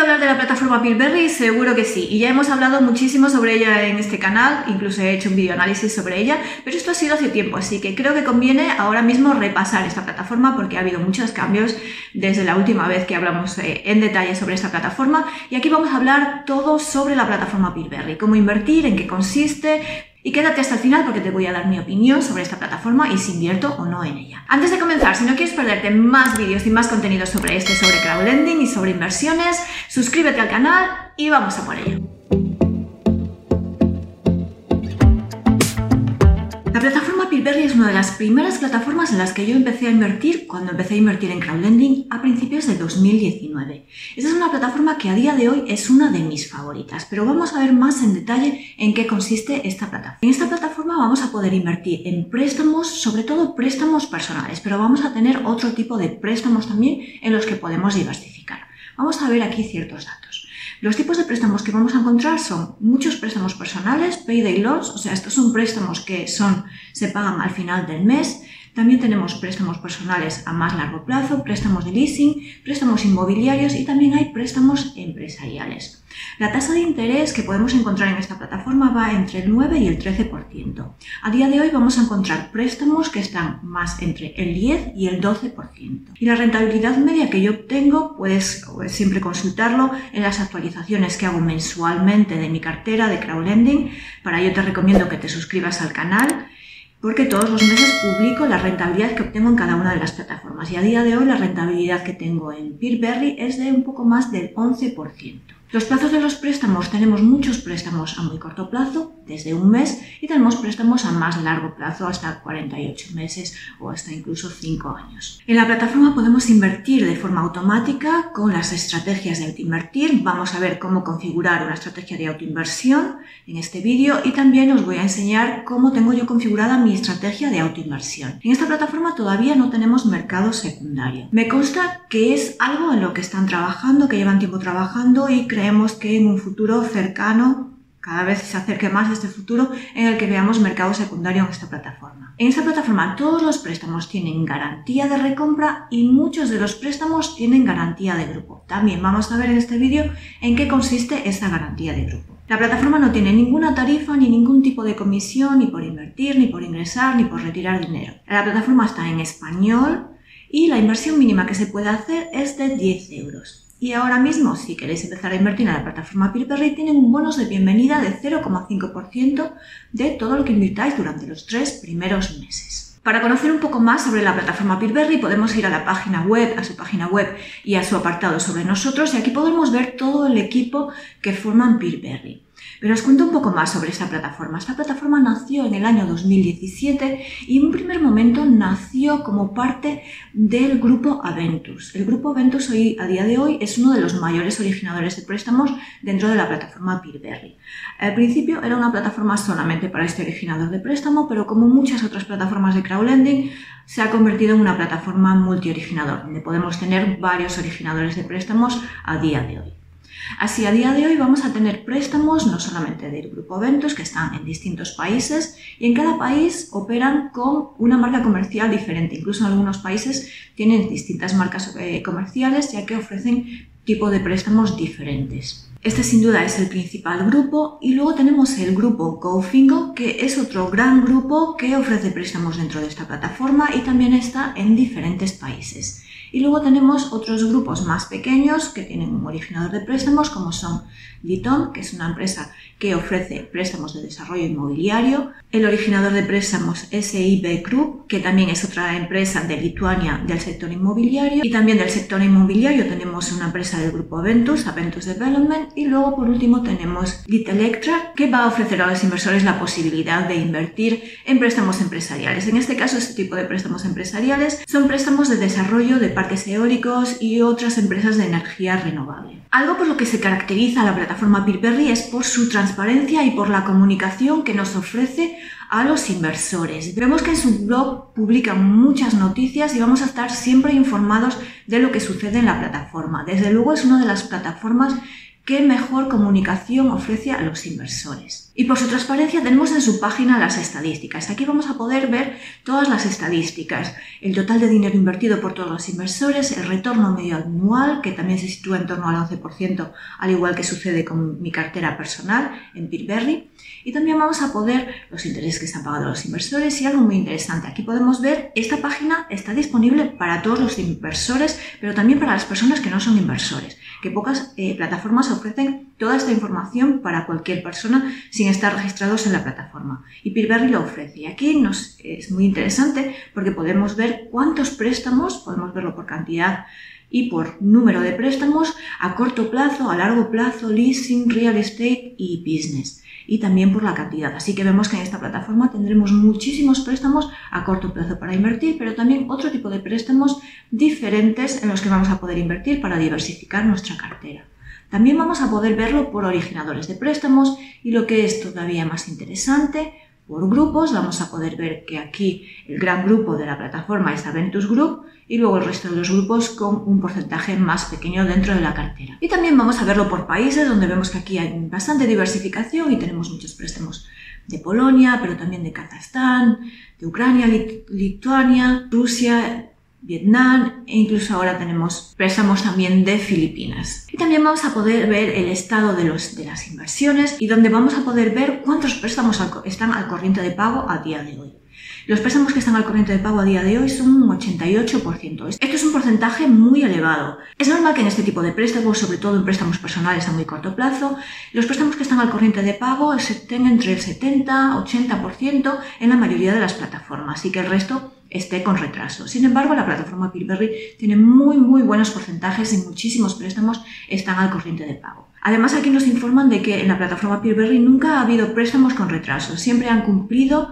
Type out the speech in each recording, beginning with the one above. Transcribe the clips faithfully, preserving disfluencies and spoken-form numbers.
hablar de la plataforma Peerberry? Seguro que sí, y ya hemos hablado muchísimo sobre ella en este canal, incluso he hecho un video análisis sobre ella, pero esto ha sido hace tiempo, así que creo que conviene ahora mismo repasar esta plataforma porque ha habido muchos cambios desde la última vez que hablamos eh, en detalle sobre esta plataforma, y aquí vamos a hablar todo sobre la plataforma Peerberry, cómo invertir, en qué consiste. Y quédate hasta el final porque te voy a dar mi opinión sobre esta plataforma y si invierto o no en ella. Antes de comenzar, si no quieres perderte más vídeos y más contenidos sobre este, sobre crowdlending y sobre inversiones, suscríbete al canal y vamos a por ello. La plataforma Peerberry es una de las primeras plataformas en las que yo empecé a invertir cuando empecé a invertir en crowdlending a principios de dos mil diecinueve. Esta es una plataforma que a día de hoy es una de mis favoritas, pero vamos a ver más en detalle en qué consiste esta plataforma. En esta plataforma vamos a poder invertir en préstamos, sobre todo préstamos personales, pero vamos a tener otro tipo de préstamos también en los que podemos diversificar. Vamos a ver aquí ciertos datos. Los tipos de préstamos que vamos a encontrar son muchos préstamos personales, payday loans, o sea, estos son préstamos que son, se pagan al final del mes. También tenemos préstamos personales a más largo plazo, préstamos de leasing, préstamos inmobiliarios y también hay préstamos empresariales. La tasa de interés que podemos encontrar en esta plataforma va entre el nueve y el trece por ciento. A día de hoy vamos a encontrar préstamos que están más entre el diez y el doce por ciento. Y la rentabilidad media que yo obtengo, puedes siempre consultarlo en las actualizaciones que hago mensualmente de mi cartera de crowdlending. Para ello te recomiendo que te suscribas al canal, porque todos los meses publico la rentabilidad que obtengo en cada una de las plataformas. Y a día de hoy la rentabilidad que tengo en Peerberry es de un poco más del once por ciento. Los plazos de los préstamos, tenemos muchos préstamos a muy corto plazo, desde un mes, y tenemos préstamos a más largo plazo, hasta cuarenta y ocho meses o hasta incluso cinco años. En la plataforma podemos invertir de forma automática con las estrategias de autoinvertir. Vamos a ver cómo configurar una estrategia de autoinversión en este vídeo y también os voy a enseñar cómo tengo yo configurada mi estrategia de autoinversión. En esta plataforma todavía no tenemos mercado secundario. Me consta que es algo en lo que están trabajando, que llevan tiempo trabajando y creemos que en un futuro cercano, cada vez se acerque más a este futuro en el que veamos mercado secundario en esta plataforma. En esta plataforma todos los préstamos tienen garantía de recompra y muchos de los préstamos tienen garantía de grupo. También vamos a ver en este vídeo en qué consiste esta garantía de grupo. La plataforma no tiene ninguna tarifa ni ningún tipo de comisión ni por invertir, ni por ingresar, ni por retirar dinero. La plataforma está en español y la inversión mínima que se puede hacer es de diez euros. Y ahora mismo, si queréis empezar a invertir en la plataforma Peerberry, tienen un bonus de bienvenida de cero coma cinco por ciento de todo lo que invirtáis durante los tres primeros meses. Para conocer un poco más sobre la plataforma Peerberry podemos ir a la página web, a su página web y a su apartado sobre nosotros, y aquí podemos ver todo el equipo que forman Peerberry. Pero os cuento un poco más sobre esta plataforma. Esta plataforma nació en el año dos mil diecisiete y en un primer momento nació como parte del grupo Aventus. El grupo Aventus hoy, a día de hoy es uno de los mayores originadores de préstamos dentro de la plataforma Peerberry. Al principio era una plataforma solamente para este originador de préstamo, pero como muchas otras plataformas de crowdlending, se ha convertido en una plataforma multi-originador, donde podemos tener varios originadores de préstamos a día de hoy. Así, a día de hoy vamos a tener préstamos no solamente del grupo Aventus, que están en distintos países, y en cada país operan con una marca comercial diferente. Incluso en algunos países tienen distintas marcas eh, comerciales, ya que ofrecen tipo de préstamos diferentes. Este sin duda es el principal grupo, y luego tenemos el grupo GoFingo, que es otro gran grupo que ofrece préstamos dentro de esta plataforma y también está en diferentes países. Y luego tenemos otros grupos más pequeños que tienen un originador de préstamos, como son Liton, que es una empresa que ofrece préstamos de desarrollo inmobiliario, el originador de préstamos S I B Group, que también es otra empresa de Lituania del sector inmobiliario, y también del sector inmobiliario tenemos una empresa del grupo Aventus, Aventus Development, y luego por último tenemos Git Electra, que va a ofrecer a los inversores la posibilidad de invertir en préstamos empresariales. En este caso, este tipo de préstamos empresariales son préstamos de desarrollo de parques eólicos y otras empresas de energía renovable. Algo por lo que se caracteriza a la plataforma Peerberry es por su transparencia y por la comunicación que nos ofrece a los inversores. Vemos que en su blog publican muchas noticias y vamos a estar siempre informados de lo que sucede en la plataforma. Desde luego es una de las plataformas qué mejor comunicación ofrece a los inversores. Y por su transparencia tenemos en su página las estadísticas. Aquí vamos a poder ver todas las estadísticas, el total de dinero invertido por todos los inversores, el retorno medio anual, que también se sitúa en torno al once por ciento, al igual que sucede con mi cartera personal en Peerberry. Y también vamos a poder los intereses que están pagando los inversores y algo muy interesante. Aquí podemos ver, esta página está disponible para todos los inversores, pero también para las personas que no son inversores, que pocas eh, plataformas ofrecen toda esta información para cualquier persona sin estar registrados en la plataforma. Y Peerberry lo ofrece. Y aquí nos, es muy interesante porque podemos ver cuántos préstamos, podemos verlo por cantidad y por número de préstamos a corto plazo, a largo plazo, leasing, real estate y business. Y también por la cantidad. Así que vemos que en esta plataforma tendremos muchísimos préstamos a corto plazo para invertir, pero también otro tipo de préstamos diferentes en los que vamos a poder invertir para diversificar nuestra cartera. También vamos a poder verlo por originadores de préstamos y lo que es todavía más interesante, por grupos. Vamos a poder ver que aquí el gran grupo de la plataforma es Aventus Group y luego el resto de los grupos con un porcentaje más pequeño dentro de la cartera. Y también vamos a verlo por países, donde vemos que aquí hay bastante diversificación y tenemos muchos préstamos de Polonia, pero también de Kazajstán, de Ucrania, Lit- Lituania, Rusia, Vietnam e incluso ahora tenemos préstamos también de Filipinas. Y también vamos a poder ver el estado de, los, de las inversiones y donde vamos a poder ver cuántos préstamos al, están al corriente de pago a día de hoy. Los préstamos que están al corriente de pago a día de hoy son un ochenta y ocho por ciento. Esto es un porcentaje muy elevado. Es normal que en este tipo de préstamos, sobre todo en préstamos personales a muy corto plazo, los préstamos que están al corriente de pago estén entre el setenta y ochenta por ciento en la mayoría de las plataformas y que el resto esté con retraso. Sin embargo, la plataforma Peerberry tiene muy muy buenos porcentajes y muchísimos préstamos están al corriente de pago. Además, aquí nos informan de que en la plataforma Peerberry nunca ha habido préstamos con retraso. Siempre han cumplido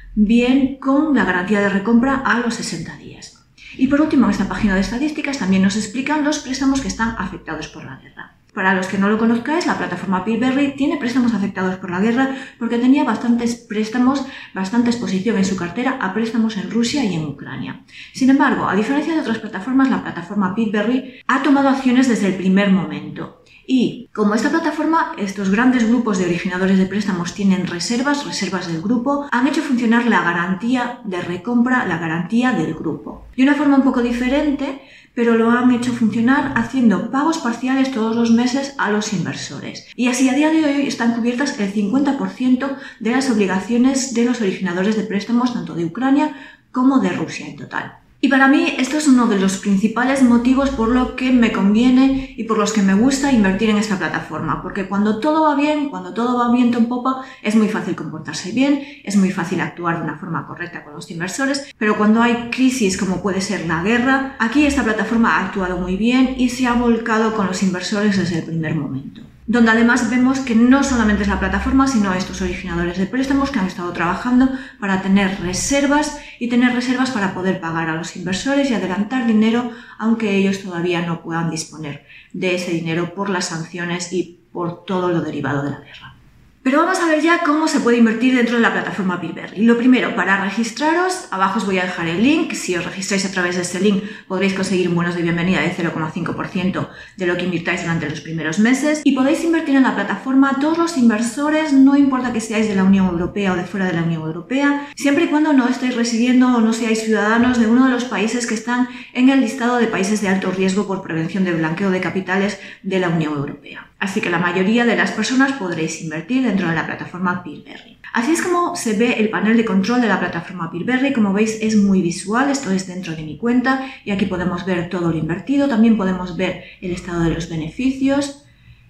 bien con la garantía de recompra a los sesenta días. Y por último, en esta página de estadísticas también nos explican los préstamos que están afectados por la guerra. Para los que no lo conozcáis, la plataforma Peerberry tiene préstamos afectados por la guerra porque tenía bastantes préstamos, bastante exposición en su cartera a préstamos en Rusia y en Ucrania. Sin embargo, a diferencia de otras plataformas, la plataforma Peerberry ha tomado acciones desde el primer momento. Y como esta plataforma, estos grandes grupos de originadores de préstamos tienen reservas, reservas del grupo, han hecho funcionar la garantía de recompra, la garantía del grupo. De una forma un poco diferente, pero lo han hecho funcionar haciendo pagos parciales todos los meses a los inversores. Y así a día de hoy están cubiertas el cincuenta por ciento de las obligaciones de los originadores de préstamos tanto de Ucrania como de Rusia en total. Y para mí esto es uno de los principales motivos por lo que me conviene y por los que me gusta invertir en esta plataforma, porque cuando todo va bien, cuando todo va viento en popa, es muy fácil comportarse bien, es muy fácil actuar de una forma correcta con los inversores, pero cuando hay crisis como puede ser la guerra, aquí esta plataforma ha actuado muy bien y se ha volcado con los inversores desde el primer momento. Donde además vemos que no solamente es la plataforma, sino estos originadores de préstamos que han estado trabajando para tener reservas y tener reservas para poder pagar a los inversores y adelantar dinero, aunque ellos todavía no puedan disponer de ese dinero por las sanciones y por todo lo derivado de la guerra. Pero vamos a ver ya cómo se puede invertir dentro de la plataforma Peerberry. Lo primero, para registraros, abajo os voy a dejar el link. Si os registráis a través de este link podréis conseguir un bonos de bienvenida de cero coma cinco por ciento de lo que invirtáis durante los primeros meses. Y podéis invertir en la plataforma todos los inversores, no importa que seáis de la Unión Europea o de fuera de la Unión Europea, siempre y cuando no estéis residiendo o no seáis ciudadanos de uno de los países que están en el listado de países de alto riesgo por prevención de blanqueo de capitales de la Unión Europea. Así que la mayoría de las personas podréis invertir dentro de la plataforma Peerberry. Así es como se ve el panel de control de la plataforma Peerberry. Como veis, es muy visual. Esto es dentro de mi cuenta y aquí podemos ver todo lo invertido. También podemos ver el estado de los beneficios.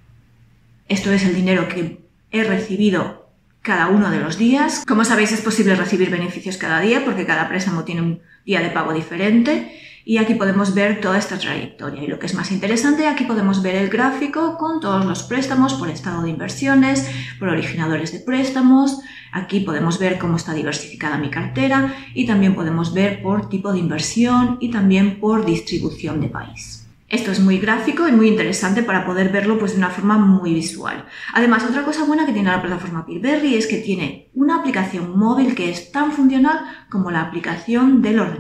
Esto es el dinero que he recibido cada uno de los días. Como sabéis, es posible recibir beneficios cada día porque cada préstamo tiene un día de pago diferente. Y aquí podemos ver toda esta trayectoria. Y lo que es más interesante, aquí podemos ver el gráfico con todos los préstamos por estado de inversiones, por originadores de préstamos. Aquí podemos ver cómo está diversificada mi cartera y también podemos ver por tipo de inversión y también por distribución de país. Esto es muy gráfico y muy interesante para poder verlo pues, de una forma muy visual. Además, otra cosa buena que tiene la plataforma Peerberry es que tiene una aplicación móvil que es tan funcional como la aplicación del ordenador.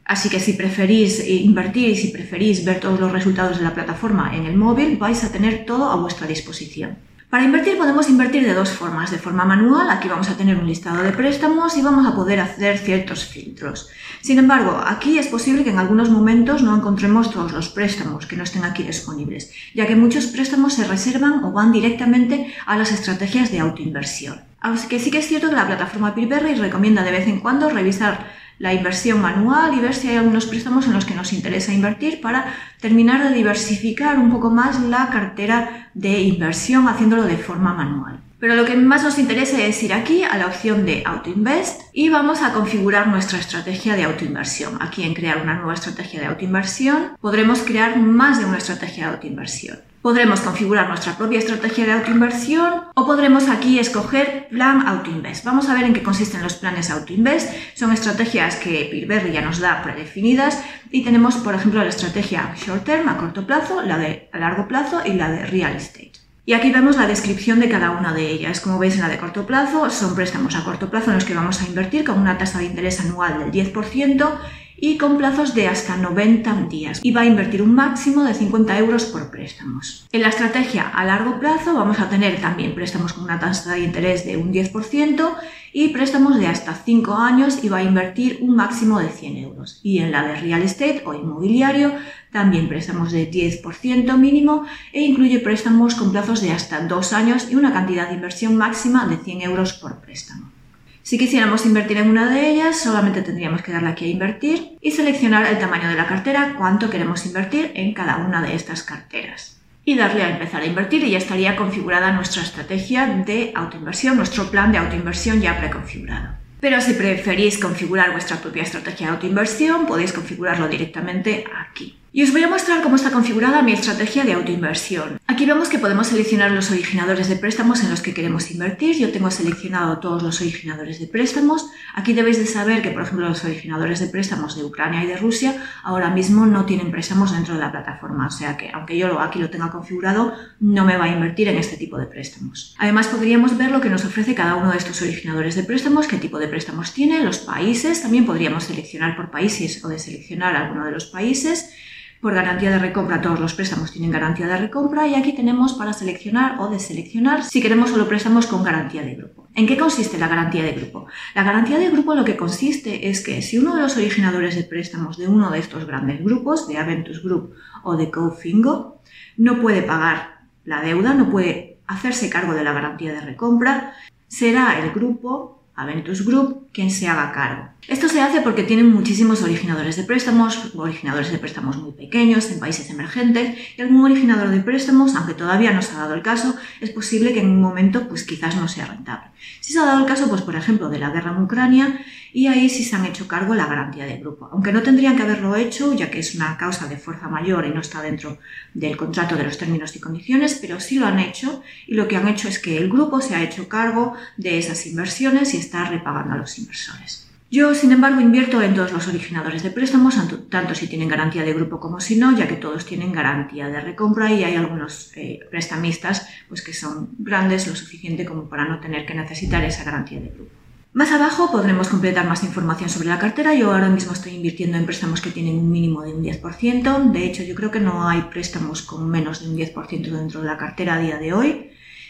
Así que si preferís invertir y si preferís ver todos los resultados de la plataforma en el móvil, vais a tener todo a vuestra disposición. Para invertir podemos invertir de dos formas. De forma manual, aquí vamos a tener un listado de préstamos y vamos a poder hacer ciertos filtros. Sin embargo, aquí es posible que en algunos momentos no encontremos todos los préstamos que no estén aquí disponibles, ya que muchos préstamos se reservan o van directamente a las estrategias de autoinversión. Aunque sí que es cierto que la plataforma Peerberry recomienda de vez en cuando revisar la inversión manual y ver si hay algunos préstamos en los que nos interesa invertir para terminar de diversificar un poco más la cartera de inversión haciéndolo de forma manual. Pero lo que más nos interesa es ir aquí a la opción de AutoInvest y vamos a configurar nuestra estrategia de autoinversión. Aquí en crear una nueva estrategia de autoinversión podremos crear más de una estrategia de autoinversión. Podremos configurar nuestra propia estrategia de autoinversión o podremos aquí escoger plan AutoInvest. Vamos a ver en qué consisten los planes AutoInvest. Son estrategias que Peerberry ya nos da predefinidas y tenemos, por ejemplo, la estrategia Short Term a corto plazo, la de a largo plazo y la de Real Estate. Y aquí vemos la descripción de cada una de ellas. Como veis, en la de corto plazo son préstamos a corto plazo en los que vamos a invertir con una tasa de interés anual del diez por ciento y con plazos de hasta noventa días. Y va a invertir un máximo de cincuenta euros por préstamos. En la estrategia a largo plazo vamos a tener también préstamos con una tasa de interés de un diez por ciento y préstamos de hasta cinco años y va a invertir un máximo de cien euros. Y en la de Real Estate o inmobiliario también préstamos de diez por ciento mínimo e incluye préstamos con plazos de hasta dos años y una cantidad de inversión máxima de cien euros por préstamo. Si quisiéramos invertir en una de ellas, solamente tendríamos que darle aquí a invertir y seleccionar el tamaño de la cartera, cuánto queremos invertir en cada una de estas carteras. Y darle a empezar a invertir y ya estaría configurada nuestra estrategia de autoinversión, nuestro plan de autoinversión ya preconfigurado. Pero si preferís configurar vuestra propia estrategia de autoinversión, podéis configurarlo directamente aquí. Y os voy a mostrar cómo está configurada mi estrategia de autoinversión. Aquí vemos que podemos seleccionar los originadores de préstamos en los que queremos invertir. Yo tengo seleccionado todos los originadores de préstamos. Aquí debéis de saber que, por ejemplo, los originadores de préstamos de Ucrania y de Rusia ahora mismo no tienen préstamos dentro de la plataforma. O sea que, aunque yo aquí lo tenga configurado, no me va a invertir en este tipo de préstamos. Además, podríamos ver lo que nos ofrece cada uno de estos originadores de préstamos, qué tipo de préstamos tiene, los países. También podríamos seleccionar por países o deseleccionar alguno de los países. Por garantía de recompra, todos los préstamos tienen garantía de recompra y aquí tenemos para seleccionar o deseleccionar si queremos solo préstamos con garantía de grupo. ¿En qué consiste la garantía de grupo? La garantía de grupo lo que consiste es que si uno de los originadores de préstamos de uno de estos grandes grupos, de Aventus Group o de Cofingo, no puede pagar la deuda, no puede hacerse cargo de la garantía de recompra, será el grupo Aventus Group quien se haga cargo. Esto se hace porque tienen muchísimos originadores de préstamos, originadores de préstamos muy pequeños en países emergentes y algún originador de préstamos, aunque todavía no se ha dado el caso, es posible que en un momento pues quizás no sea rentable. Si se ha dado el caso, pues por ejemplo, de la guerra en Ucrania y ahí sí se han hecho cargo la garantía de grupo. Aunque no tendrían que haberlo hecho, ya que es una causa de fuerza mayor y no está dentro del contrato de los términos y condiciones, pero sí lo han hecho y lo que han hecho es que el grupo se ha hecho cargo de esas inversiones y está repagando a los inversores. Yo, sin embargo, invierto en todos los originadores de préstamos, tanto si tienen garantía de grupo como si no, ya que todos tienen garantía de recompra y hay algunos eh, prestamistas pues, que son grandes lo suficiente como para no tener que necesitar esa garantía de grupo. Más abajo podremos completar más información sobre la cartera. Yo ahora mismo estoy invirtiendo en préstamos que tienen un mínimo de un diez por ciento. De hecho, yo creo que no hay préstamos con menos de un diez por ciento dentro de la cartera a día de hoy.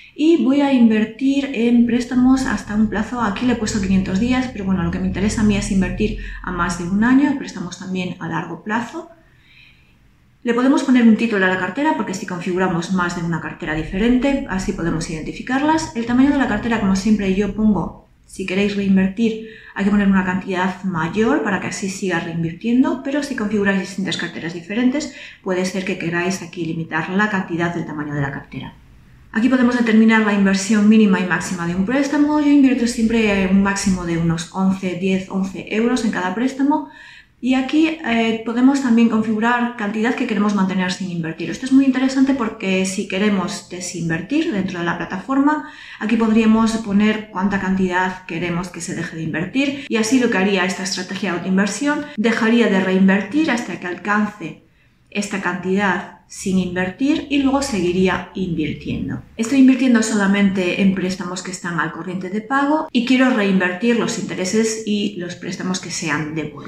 Y voy a invertir en préstamos hasta un plazo, aquí le he puesto quinientos días, pero bueno, lo que me interesa a mí es invertir a más de un año, préstamos también a largo plazo. Le podemos poner un título a la cartera porque si configuramos más de una cartera diferente, así podemos identificarlas. El tamaño de la cartera, como siempre, yo pongo, si queréis reinvertir, hay que poner una cantidad mayor para que así siga reinvirtiendo, pero si configuráis distintas carteras diferentes, puede ser que queráis aquí limitar la cantidad del tamaño de la cartera. Aquí podemos determinar la inversión mínima y máxima de un préstamo. Yo invierto siempre un máximo de unos once, diez, once euros en cada préstamo. Y aquí eh, podemos también configurar cantidad que queremos mantener sin invertir. Esto es muy interesante porque si queremos desinvertir dentro de la plataforma, aquí podríamos poner cuánta cantidad queremos que se deje de invertir. Y así lo que haría esta estrategia de autoinversión, dejaría de reinvertir hasta que alcance esta cantidad sin invertir y luego seguiría invirtiendo. Estoy invirtiendo solamente en préstamos que están al corriente de pago y quiero reinvertir los intereses y los préstamos que se han devuelto.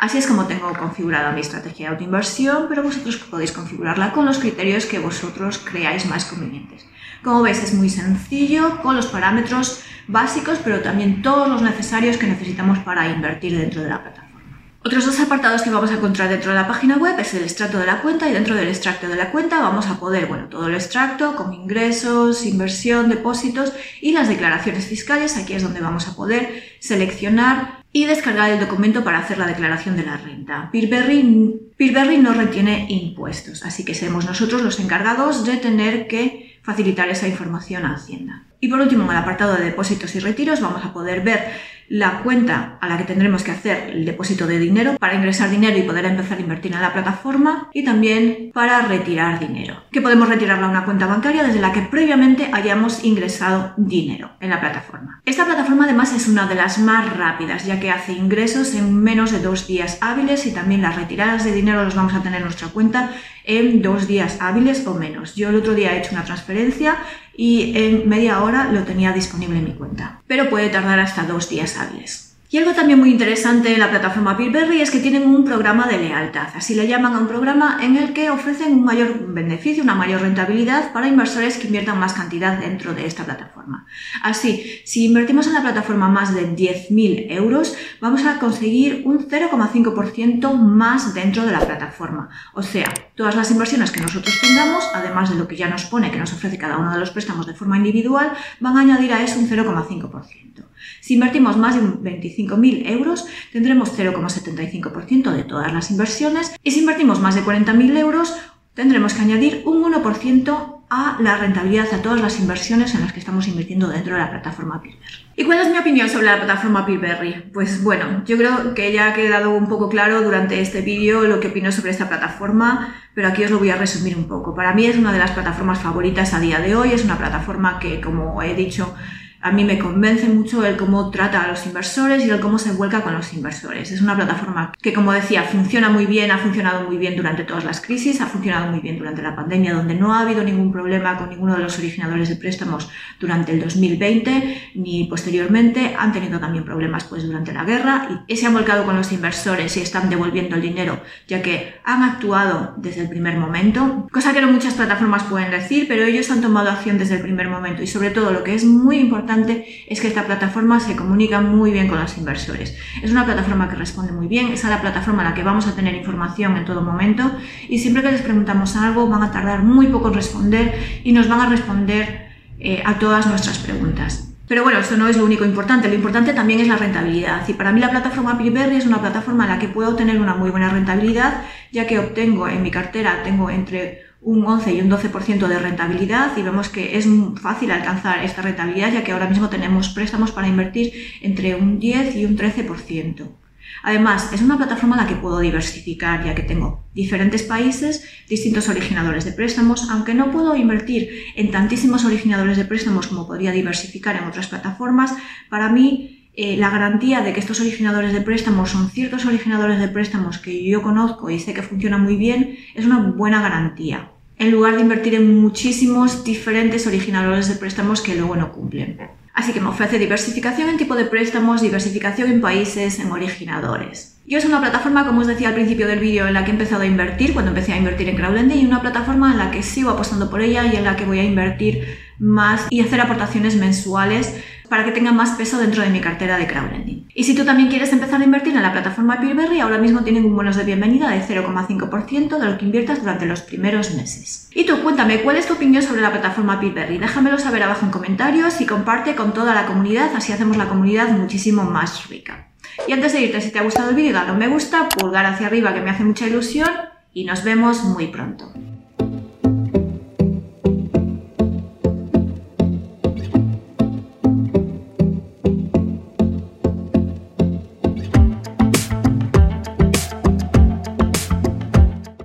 Así es como tengo configurada mi estrategia de autoinversión, pero vosotros podéis configurarla con los criterios que vosotros creáis más convenientes. Como veis, es muy sencillo, con los parámetros básicos, pero también todos los necesarios que necesitamos para invertir dentro de la plataforma. Otros dos apartados que vamos a encontrar dentro de la página web es el extracto de la cuenta, y dentro del extracto de la cuenta vamos a poder, bueno, todo el extracto con ingresos, inversión, depósitos y las declaraciones fiscales. Aquí es donde vamos a poder seleccionar y descargar el documento para hacer la declaración de la renta. Peerberry, Peerberry no retiene impuestos, así que seremos nosotros los encargados de tener que facilitar esa información a Hacienda. Y por último, en el apartado de depósitos y retiros vamos a poder ver la cuenta a la que tendremos que hacer el depósito de dinero para ingresar dinero y poder empezar a invertir en la plataforma, y también para retirar dinero, que podemos retirarla a una cuenta bancaria desde la que previamente hayamos ingresado dinero en la plataforma. Esta plataforma además es una de las más rápidas, ya que hace ingresos en menos de dos días hábiles, y también las retiradas de dinero los vamos a tener en nuestra cuenta en dos días hábiles o menos. Yo el otro día he hecho una transferencia y en media hora lo tenía disponible en mi cuenta, pero puede tardar hasta dos días hábiles. Y algo también muy interesante en la plataforma Peerberry es que tienen un programa de lealtad, así le llaman a un programa en el que ofrecen un mayor beneficio, una mayor rentabilidad para inversores que inviertan más cantidad dentro de esta plataforma. Así, si invertimos en la plataforma más de diez mil euros, vamos a conseguir un cero coma cinco por ciento más dentro de la plataforma. O sea, todas las inversiones que nosotros tengamos, además de lo que ya nos pone que nos ofrece cada uno de los préstamos de forma individual, van a añadir a eso un cero coma cinco por ciento. Si invertimos más de veinticinco mil euros, tendremos cero coma setenta y cinco por ciento de todas las inversiones, y si invertimos más de cuarenta mil euros, tendremos que añadir un uno por ciento a la rentabilidad a todas las inversiones en las que estamos invirtiendo dentro de la plataforma Peerberry. ¿Y cuál es mi opinión sobre la plataforma Peerberry? Pues bueno, yo creo que ya ha quedado un poco claro durante este vídeo lo que opino sobre esta plataforma, pero aquí os lo voy a resumir un poco. Para mí es una de las plataformas favoritas a día de hoy, es una plataforma que, como he dicho, a mí me convence mucho el cómo trata a los inversores y el cómo se vuelca con los inversores. Es una plataforma que, como decía, funciona muy bien, ha funcionado muy bien durante todas las crisis, ha funcionado muy bien durante la pandemia, donde no ha habido ningún problema con ninguno de los originadores de préstamos durante el dos mil veinte ni posteriormente. Han tenido también problemas pues durante la guerra, y se han volcado con los inversores y están devolviendo el dinero, ya que han actuado desde el primer momento, cosa que no muchas plataformas pueden decir, pero ellos han tomado acción desde el primer momento. Y sobre todo, lo que es muy importante es que esta plataforma se comunica muy bien con los inversores. Es una plataforma que responde muy bien, es la plataforma en la que vamos a tener información en todo momento, y siempre que les preguntamos algo van a tardar muy poco en responder y nos van a responder eh, a todas nuestras preguntas. Pero bueno, eso no es lo único importante, lo importante también es la rentabilidad, y para mí la plataforma Peerberry es una plataforma en la que puedo tener una muy buena rentabilidad, ya que obtengo en mi cartera, tengo entre un once y un doce por ciento de rentabilidad, y vemos que es fácil alcanzar esta rentabilidad, ya que ahora mismo tenemos préstamos para invertir entre un diez y un trece por ciento. Además, es una plataforma en la que puedo diversificar, ya que tengo diferentes países, distintos originadores de préstamos. Aunque no puedo invertir en tantísimos originadores de préstamos como podría diversificar en otras plataformas, para mí eh, la garantía de que estos originadores de préstamos son ciertos originadores de préstamos que yo conozco y sé que funcionan muy bien es una buena garantía, en lugar de invertir en muchísimos diferentes originadores de préstamos que luego no cumplen. Así que me ofrece diversificación en tipo de préstamos, diversificación en países, en originadores. Yo es una plataforma, como os decía al principio del vídeo, en la que he empezado a invertir cuando empecé a invertir en crowdlending, y una plataforma en la que sigo apostando por ella y en la que voy a invertir más y hacer aportaciones mensuales para que tenga más peso dentro de mi cartera de crowdlending. Y si tú también quieres empezar a invertir en la plataforma Peerberry, ahora mismo tienen un bonus de bienvenida de cero coma cinco por ciento de lo que inviertas durante los primeros meses. Y tú, cuéntame, ¿cuál es tu opinión sobre la plataforma Peerberry? Déjamelo saber abajo en comentarios y comparte con toda la comunidad, así hacemos la comunidad muchísimo más rica. Y antes de irte, si te ha gustado el vídeo, dale un me gusta, pulgar hacia arriba que me hace mucha ilusión, y nos vemos muy pronto.